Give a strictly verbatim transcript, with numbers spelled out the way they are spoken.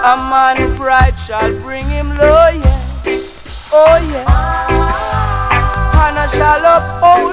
A man pride shall bring him low, yeah. Oh yeah. And I shall uphold